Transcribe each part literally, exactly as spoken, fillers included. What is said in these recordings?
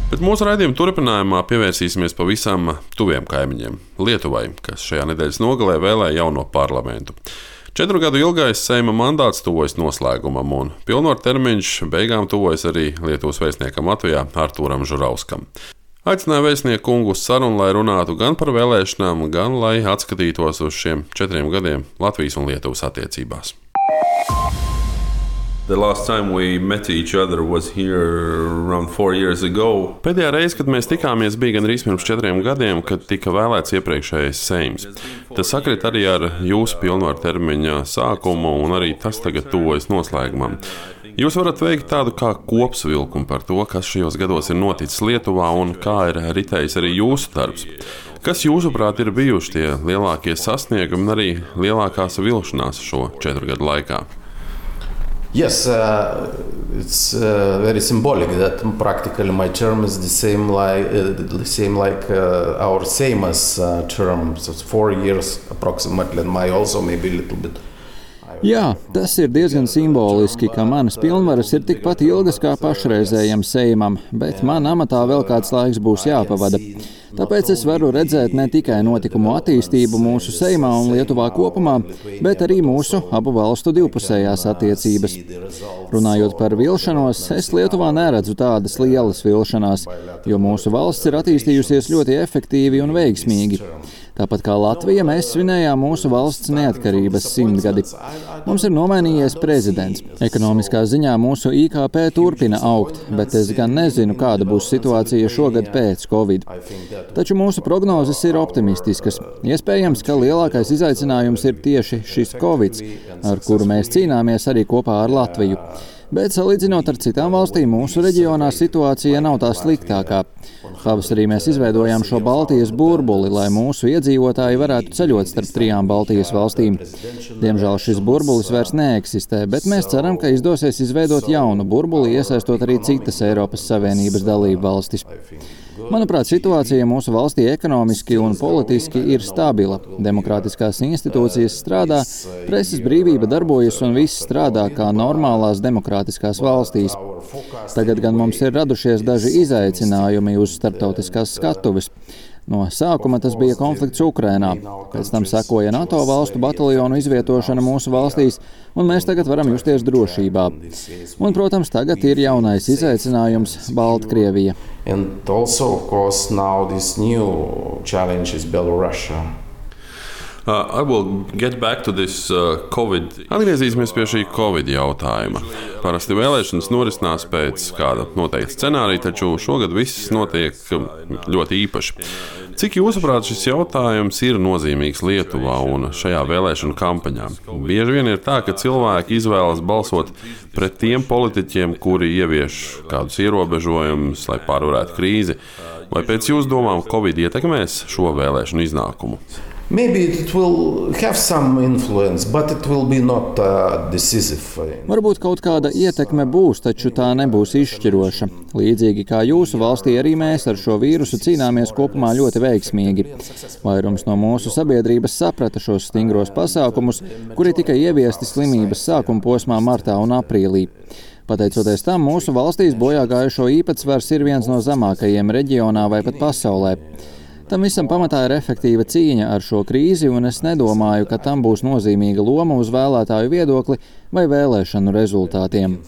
Bet mūsu raidījuma turpinājumā pievērsīsimies pavisam tuviem kaimiņiem - Lietuvai, kas šajā nedēļas nogalē vēlēja jauno parlamentu. Četru gadu ilgais Seima mandāts tuvojas noslēgumam, un pilnvaru termiņš beigām tuvojas arī Lietuvas vēstniekam Latvijā Artūram Žurauskam. Aicināja vēstnieku kungu uz sarunu, lai runātu gan par vēlēšanām, gan lai atskatītos uz šiem četriem gadiem Latvijas un Lietuvas attiecībās. The last time we met each other was here around four years ago. Pēdējā reize, kad mēs tikāmies, bija gandrīz pirms četriem gadiem, kad tika vēlēts iepriekšējais Seims. Tas sakrit arī ar jūsu pilnvaru termiņa sākumu, un arī tas tagad tuvojas noslēgumam. Jūs varat veikt tādu kā kopsavilkumu par to, kas šajos gados ir noticis Lietuvā un kā ir ritējis arī jūsu darbs. Kas jūsuprāt ir bijuši tie lielākie sasniegumi un arī lielākās vilšanās šo četru gadu laikā? Yes, uh, it's uh, very symbolic that practically my term is the same like uh, the same like uh, our Seimas uh, term, so it's four years approximately, and my also maybe a little bit. Jā, tas ir diezgan simboliski, ka manas pilnvaras ir tikpat ilgas kā pašreizējam Seimam, bet man amatā vēl kāds laiks būs jāpavada. Tāpēc es varu redzēt ne tikai notikumu attīstību mūsu Seimā un Lietuvā kopumā, bet arī mūsu abu valstu divpusējās attiecības. Runājot par vilšanos, es Lietuvā neredzu tādas lielas vilšanās, jo mūsu valsts ir attīstījusies ļoti efektīvi un veiksmīgi. Tāpat kā Latvija, mēs svinējām mūsu valsts neatkarības simtgadi. Mums ir nomainījies prezidents. Ekonomiskā ziņā mūsu I K P turpina augt, bet es gan nezinu, kāda būs situācija šogad pēc Covid. Taču mūsu prognozes ir optimistiskas. Iespējams, ka lielākais izaicinājums ir tieši šis Covid, ar kuru mēs cīnāmies arī kopā ar Latviju. Bet salīdzinot ar citām valstīm, mūsu reģionā situācija nav tā sliktākā. Pavasarī mēs izveidojām šo Baltijas burbuli, lai mūsu iedzīvotāji varētu ceļot starp trijām Baltijas valstīm. Diemžēl šis burbulis vairs neeksistē, bet mēs ceram, ka izdosies izveidot jaunu burbuli, iesaistot arī citas Eiropas Savienības dalību valstis. Manuprāt, situācija mūsu valstī ekonomiski un politiski ir stabila. Demokrātiskās institūcijas strādā, preses brīvība darbojas un viss strādā kā normālās demokrātiskās valstīs. Tagad gan mums ir radušies daži izaicinājumi uz starptautiskās skatuves. No sākuma tas bija konflikts Ukrainā, pēc tam sekoja NATO valstu bataljonu izvietošana mūsu valstīs, un mēs tagad varam justies drošībā. Un, protams, tagad ir jaunais izaicinājums Baltkrievija. And also, of course, now this new challenge is Belarus. Uh, I will get back to this uh, COVID. Atgriezīsimies pie šī Covid jautājuma. Parasti vēlēšanas norisinās pēc kāda noteikta scenārija, taču šogad viss notiek ļoti īpaši. Cik jūsuprāt šis jautājums ir nozīmīgs Lietuvā un šajā vēlēšanu kampaņā? Bieži vien ir tā, ka cilvēki izvēlas balsot pret tiem politiķiem, kuri ievieš kādus ierobežojumus, lai pārvarētu krīzi. Vai pēc jūsu domām Covid ietekmēs šo vēlēšanu iznākumu? Maybe it will have some influence, but it will be not uh, decisive. Varbūt kaut kāda ietekme būs, taču tā nebūs izšķiroša. Līdzīgi kā jūsu valstī, arī mēs ar šo vīrusu cīnāmies kopumā ļoti veiksmīgi. Vairums no mūsu sabiedrības saprata šos stingros pasākumus, kuri tika ieviesti slimības sākuma posmā martā un aprīlī. Pateicoties tam, mūsu valstīs bojāgājušo īpatsvars ir viens no zemākajiem reģionā vai pat pasaulē. Tam visam pamatā ir efektīva cīņa ar šo krīzi, un es nedomāju, ka tam būs nozīmīga loma uz vēlētāju viedokli vai vēlēšanu rezultātiem.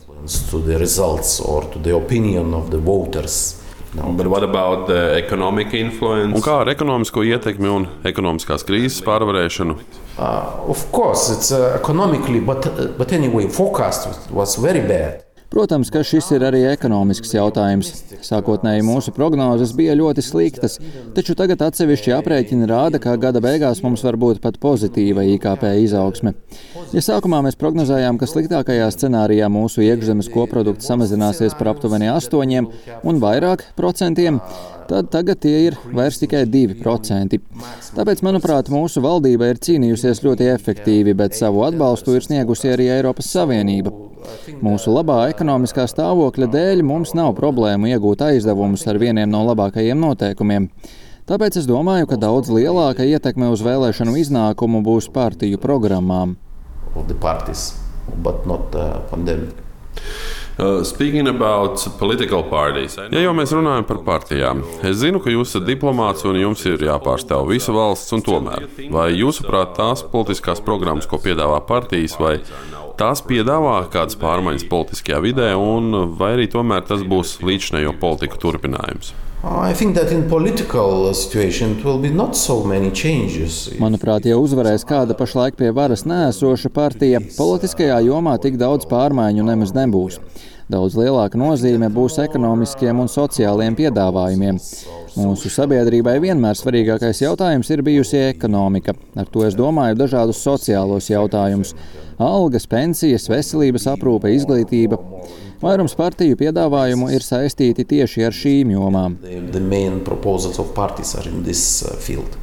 No, but what about the economic influence? Un kā ar ekonomisko ietekmi un ekonomiskās krīzes pārvarēšanu? Uh, of course, it's uh, economically, but, uh, but anyway, forecast was very bad. Protams, ka šis ir arī ekonomisks jautājums. Sākotnēji mūsu prognozes bija ļoti sliktas, taču tagad atsevišķi aprēķini rāda, ka gada beigās mums var būt pat pozitīva I K P izaugsme. Ja sākumā mēs prognozējām, ka sliktākajā scenārijā mūsu iekšzemes koprodukts samazināsies par aptuveni astoņiem un vairāk procentiem, tad tagad tie ir vairs tikai divi procenti. Tāpēc, manuprāt, mūsu valdība ir cīnījusies ļoti efektīvi, bet savu atbalstu ir sniegusi arī Eiropas Savienība. Mūsu labā ekonomiskā stāvokļa dēļ mums nav problēmu iegūt aizdevumus ar vieniem no labākajiem noteikumiem. Tāpēc es domāju, ka daudz lielāka ietekme uz vēlēšanu iznākumu būs partiju programmām. Uh, speaking about political parties. Ja jau mēs runājam par partijām, es zinu, ka jūs esat diplomāts un jums ir jāpārstāv visa valsts, un tomēr, vai jūsuprāt tās politiskās programmas, ko piedāvā partijas, vai tās piedāvā kādas pārmaiņas politiskajā vidē, un vai arī tomēr tas būs līdzinējo politiku turpinājums? I think that in political situation it will be not so many changes. Manuprāt, ja uzvarēs kāda pašlaik pie varas neesoša partija, politiskajā jomā tik daudz pārmaiņu nemaz nebūs. Daudz lielāka nozīme būs ekonomiskiem un sociāliem piedāvājumiem. Mūsu sabiedrībai vienmēr svarīgākais jautājums ir bijusi ekonomika. Ar to es domāju dažādus sociālos jautājumus – algas, pensijas, veselības aprūpe, izglītība. Vairums partiju piedāvājumu ir saistīti tieši ar šīm jomām. The main proposals of parties are in this field.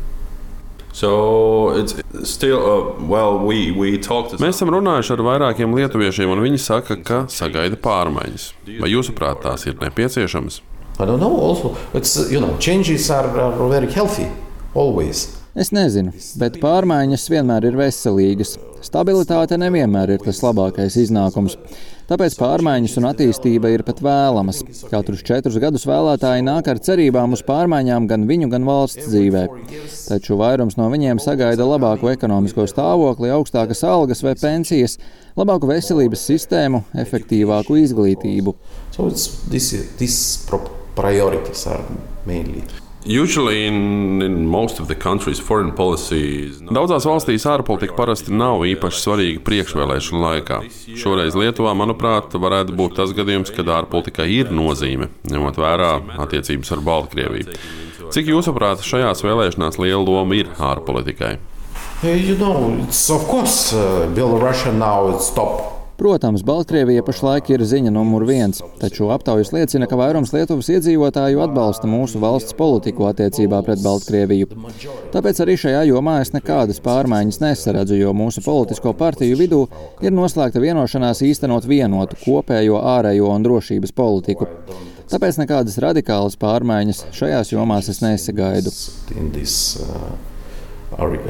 So it's still, uh, well, we, we talked to... Mēs esam runājuši ar vairākiem lietuviešiem, un viņi saka, ka sagaida pārmaiņas. Vai jūsuprāt tās ir nepieciešamas? I don't know. Also, it's, you know, changes are, are very healthy, always. Es nezinu, bet pārmaiņas vienmēr ir veselīgas. Stabilitāte nevienmēr ir tas labākais iznākums. Tāpēc pārmaiņas un attīstība ir pat vēlamas. Katrus četrus gadus vēlētāji nāk ar cerībām uz pārmaiņām gan viņu, gan valsts dzīvē. Taču vairums no viņiem sagaida labāku ekonomisko stāvokli, augstākas algas vai pensijas, labāku veselības sistēmu, efektīvāku izglītību. So it's this, these priorities are mainly. Usually in, in most of the countries, foreign policies... Daudzās valstīs ārpolitika parasti nav īpaši svarīga priekšvēlēšanu laikā. Šoreiz Lietuvā, manuprāt, varētu būt tas gadījums, kad ārpolitikai ir nozīme, ņemot vērā attiecības ar Baltkrieviju. Cik jūsuprāt šajās vēlēšanās liela loma ir ārpolitikai? You know, it's of course uh, Belarusia now it's top. Protams, Baltkrievija pašlaik ir ziņa numur viens, taču aptaujas liecina, ka vairums Lietuvas iedzīvotāju atbalsta mūsu valsts politiku attiecībā pret Baltkrieviju. Tāpēc arī šajā jomā es nekādas pārmaiņas nesaredzu, jo mūsu politisko partiju vidū ir noslēgta vienošanās īstenot vienotu kopējo ārējo un drošības politiku. Tāpēc nekādas radikālas pārmaiņas šajās jomās es nesagaidu. In this, uh, are,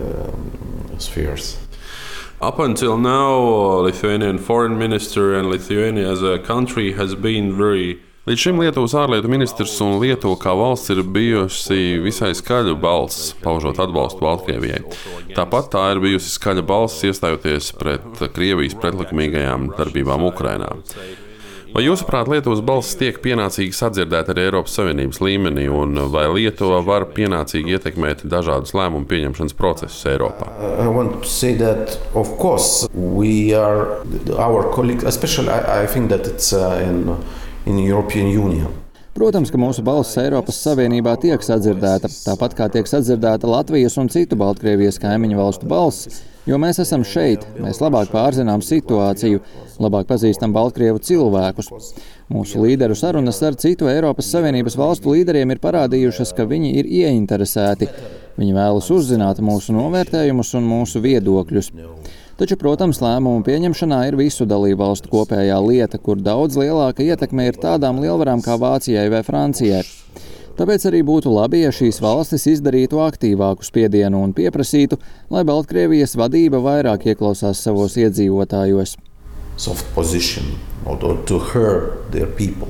uh, spheres. Up until now, Lithuanian foreign minister and Lithuania as a country has been very... Līdz šim Lietuvas ārlietu ministrs un Lietuva kā valsts ir bijusi visai skaļa balss, paužot atbalstu Baltkrievijai. Tāpat tā ir bijusi skaļa balss, iestājoties pret Krievijas pretlikumīgajām darbībām Ukrainā. Vai jūsuprāt, Lietuvas balss tiek pienācīgi sadzirdēta arī Eiropas Savienības līmenī, un vai Lietuva var pienācīgi ietekmēt dažādus lēmumu pieņemšanas procesus Eiropā? I want to say that, of course, we are our colleagues, especially I, I think that it's uh, in in European Union. Protams, ka mūsu balss Eiropas Savienībā tiek sadzirdēta, tāpat kā tiek sadzirdēta Latvijas un citu Baltkrievijas kaimiņu valstu balss, jo mēs esam šeit, mēs labāk pārzinām situāciju, labāk pazīstam Baltkrievu cilvēkus. Mūsu līderu sarunas ar citu Eiropas Savienības valstu līderiem ir parādījušas, ka viņi ir ieinteresēti. Viņi vēlas uzzināt mūsu novērtējumus un mūsu viedokļus. Taču, protams, lēmumu pieņemšanā ir visu dalību valstu kopējā lieta, kur daudz lielāka ietekme ir tādām lielvarām kā Vācijai vai Francijai. Tāpēc arī būtu labi, ja šīs valstis izdarītu aktīvāku spiedienu un pieprasītu, lai Baltkrievijas vadība vairāk ieklausās savos iedzīvotājos. Soft position, or to hear their people.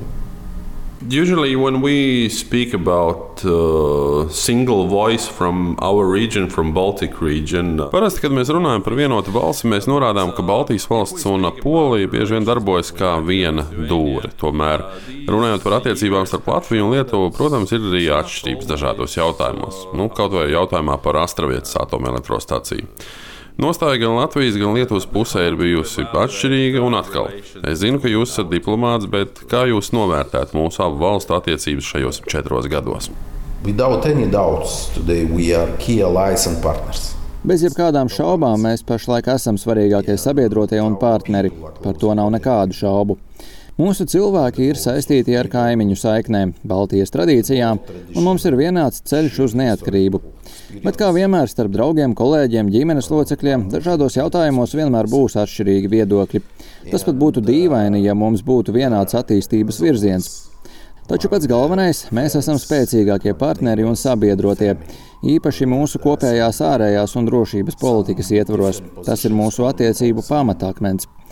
Usually when we speak about uh, single voice from our region, from Baltic region. Parasti, kad mēs runājam par vienotu balsi, mēs norādām, ka Baltijas valsts un Polija bieži vien darbojas kā viena dūre. Tomēr, runājot par attiecībām starp Latviju un Lietuvu, protams, ir arī atšķirības dažādos jautājumos. Nu, kaut vai jautājumā par Astravietas atomelektrostaciju. Nostāja gan Latvijas, gan Lietuvas pusē ir bijusi atšķirīga un atkal. Es zinu, ka jūs esat diplomāts, bet kā jūs novērtētu mūsu abu valstu attiecības šajos četros gados? Without any doubts, today we are key allies and partners. Bez jebkādām šaubām mēs pašlaik esam svarīgākie sabiedrotie un partneri. Par to nav nekādu šaubu. Mūsu cilvēki ir saistīti ar kaimiņu saiknēm, Baltijas tradīcijām, un mums ir vienāds ceļš uz neatkarību. Bet kā vienmēr starp draugiem, kolēģiem, ģimenes locekļiem, dažādos jautājumos vienmēr būs atšķirīgi viedokļi. Tas pat būtu dīvaini, ja mums būtu vienāds attīstības virziens. Taču pats galvenais, mēs esam spēcīgākie partneri un sabiedrotie, īpaši mūsu kopējās ārējās un drošības politikas ietvaros. Tas ir mūsu attiecību pamatakmens.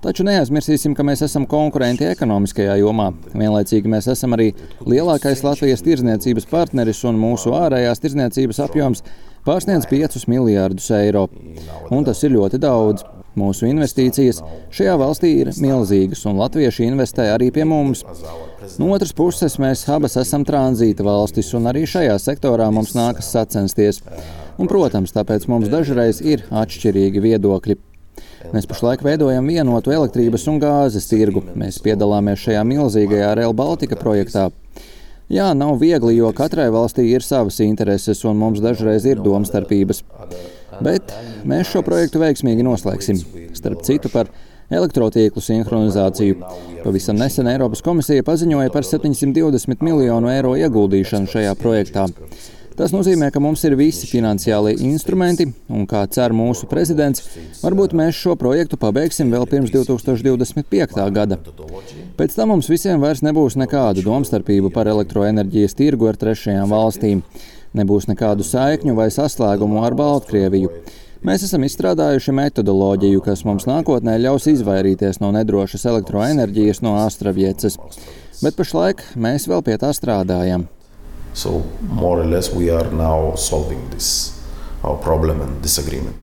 Taču neaizmirsīsim, ka mēs esam konkurenti ekonomiskajā jomā. Vienlaicīgi mēs esam arī lielākais Latvijas tirdzniecības partneris un mūsu ārējās tirdzniecības apjoms pārsniedz piecus miljārdus eiro. Un tas ir ļoti daudz. Mūsu investīcijas šajā valstī ir milzīgas, un latvieši investē arī pie mums. No otras puses, mēs abas esam tranzīta valstis, un arī šajā sektorā mums nākas sacensties. Un, protams, tāpēc mums dažreiz ir atšķirīgi viedokļi. Mēs pašlaik veidojam vienotu elektrības un gāzes tirgu. Mēs piedalāmies šajā milzīgajā Rail Baltica projektā. Jā, nav viegli, jo katrai valstī ir savas intereses, un mums dažreiz ir domstarpības. Bet mēs šo projektu veiksmīgi noslēgsim. Starp citu par elektrotīklu sinhronizāciju. Pavisam nesen Eiropas komisija paziņoja par septiņsimt divdesmit miljonu eiro ieguldīšanu šajā projektā. Tas nozīmē, ka mums ir visi finansiālie instrumenti, un, kā cer mūsu prezidents, varbūt mēs šo projektu pabeigsim vēl pirms divi tūkstoši divdesmit piektā gada. Pēc tam mums visiem vairs nebūs nekādu domstarpību par elektroenerģijas tirgu ar trešajām valstīm. Nebūs nekādu saikņu vai saslēgumu ar Baltkrieviju. Mēs esam izstrādājuši metodoloģiju, kas mums nākotnē ļaus izvairīties no nedrošas elektroenerģijas no Astravieces. Bet pašlaik mēs vēl pie tā strādājam. So, more or less, we are now solving this, our problem and disagreement.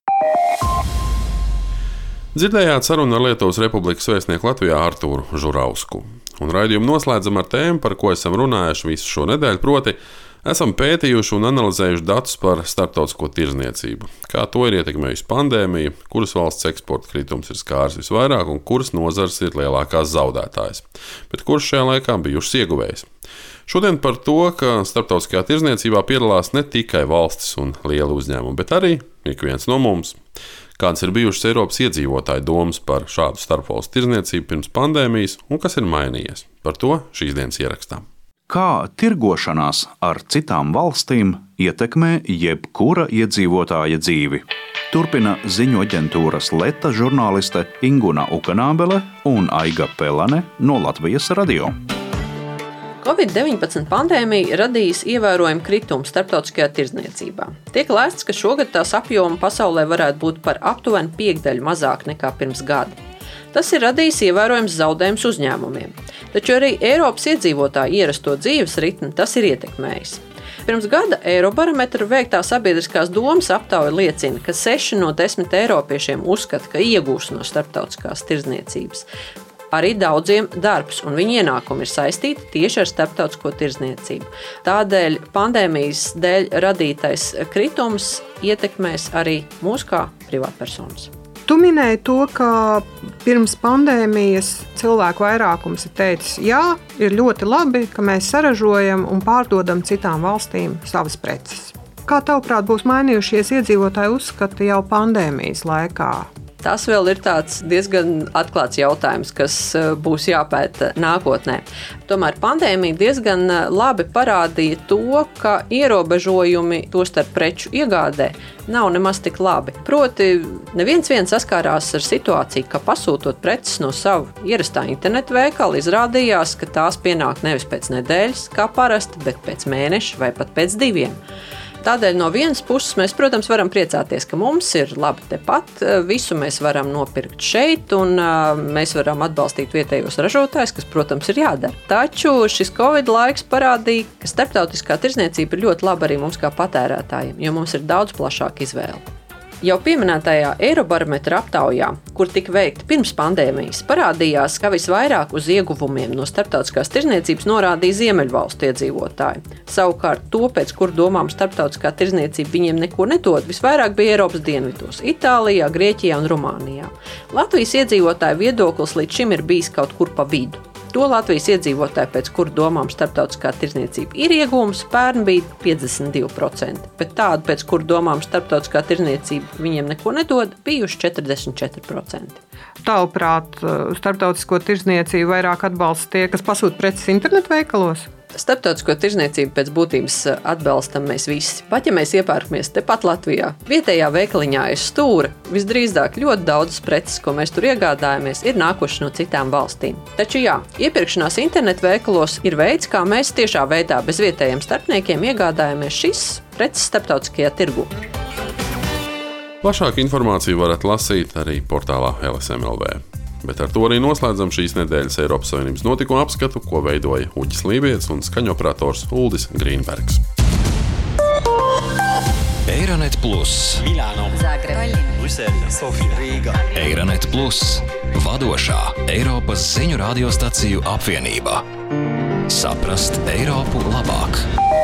Dzirdējāt sarunu ar Lietuvas Republikas vēstnieku Latvijā Artūru Žurausku. Un raidījumu noslēdzam ar tēmu, par ko esam runājuši visu šo nedēļu, proti esam pētījuši un analizējuši datus par starptautisko tirdzniecību. Kā to ir ietekmējusi pandēmija, kuras valsts eksporta kritums ir skārs visvairāk un kuras nozars ir lielākās zaudētājas, bet kuras šajā laikā bijušas ieguvējs. Šodien par to, ka starptautiskajā tirdzniecībā piedalās ne tikai valstis un lieli uzņēmumi, bet arī ik viens no mums. Kādas ir bijušas Eiropas iedzīvotāju domas par šādu starpvalstu tirdzniecību pirms pandēmijas un kas ir mainījies? Par to šīs dienas ierakstā. Kā tirgošanās ar citām valstīm ietekmē jebkura iedzīvotāja dzīvi? Turpina ziņu aģentūras Leta žurnāliste Inguna Ukanābele un Aiga Pelane no Latvijas radio. covid deviņpadsmit pandēmija radījis ievērojumu kritumu starptautiskajā tirdzniecībā. Tiek lēsts, ka šogad tās apjoma pasaulē varētu būt par aptuveni piekdaļu mazāk nekā pirms gada. Tas ir radījis ievērojams zaudējums uzņēmumiem, taču arī Eiropas iedzīvotāju ierasto dzīves ritmu tas ir ietekmējis. Pirms gada Eirobarometra veiktā sabiedriskās domas aptauja liecina, ka seši no desmit eiropiešiem uzskata, ka iegūs no starptautiskās tirdzniecības. Arī daudziem darbs un viņu ienākumi ir saistīti tieši ar starptautisko tirdzniecību. Tādēļ pandēmijas dēļ radītais kritums ietekmēs arī mūs kā privātpersonas. Tu minēji to, ka pirms pandēmijas cilvēku vairākums ir teicis, jā, ir ļoti labi, ka mēs saražojam un pārdodam citām valstīm savas preces. Kā tavuprāt būs mainījušies iedzīvotāju uzskati jau pandēmijas laikā? Tas vēl ir tāds diezgan atklāts jautājums, kas būs jāpēta nākotnē. Tomēr pandēmija diezgan labi parādīja to, ka ierobežojumi tostarp preču iegādē nav nemaz tik labi. Proti, neviens viens saskārās ar situāciju, ka pasūtot preces no savu ierastā internetu veikala, izrādījās, ka tās pienāk nevis pēc nedēļas, kā parasti, bet pēc mēneša vai pat pēc diviem. Tādēļ no vienas puses mēs, protams, varam priecāties, ka mums ir labi tepat, visu mēs varam nopirkt šeit un mēs varam atbalstīt vietējos ražotājus, kas, protams, ir jādara. Taču šis Covid laiks parādīja, ka starptautiskā tirdzniecība ir ļoti laba arī mums kā patērētājiem, jo mums ir daudz plašāka izvēle. Jau pieminētajā Eirobarometra aptaujā, kur tika veikta pirms pandēmijas, parādījās, ka visvairāk uz ieguvumiem no starptautiskās tirdzniecības norādīja Ziemeļvalstu iedzīvotāji. Savukārt to, pēc kur domām starptautiskā tirdzniecība viņiem neko nedod, visvairāk bija Eiropas dienvidos – Itālijā, Grieķijā un Rumānijā. Latvijas iedzīvotāju viedoklis līdz šim ir bijis kaut kur pa vidu. To Latvijas iedzīvotāji, pēc kuru domām starptautiskā tirdzniecība ir iegūms, pērn bija piecdesmit divi procenti, bet tādu, pēc kuru domām starptautiskā tirdzniecība viņiem neko nedod, bijuši četrdesmit četri procenti. Tavuprāt, starptautisko tirdzniecību vairāk atbalsta tie, kas pasūta preces internetu veikalos? Starptautisko tirdzniecību pēc būtības atbalstam mēs visi. Pat ja mēs iepērkamies tepat Latvijā, vietējā veikaliņā ir stūra, visdrīzāk ļoti daudzas preces, ko mēs tur iegādājamies, ir nākušas no citām valstīm. Taču jā, iepirkšanās internetu veikalos ir veids, kā mēs tiešā veidā bez vietējiem starpniekiem iegādājamies šīs preces starptautiskajā tirgu. Plašāku informāciju varat lasīt arī portālā L S M L V. Bet ar to arī noslēdzam šīs nedēļas Eiropas Savienības notikumu apskatu, ko veidoja Uģis Lībijams un skaņoperators Uldis Grīnbergs. Eironet Plus, Milāno, Zagreba, Brisele, Sofija, Rīga. Eironet Plus, vadošā Eiropas ziņu radiostaciju apvienība. Saprast Eiropu labāk!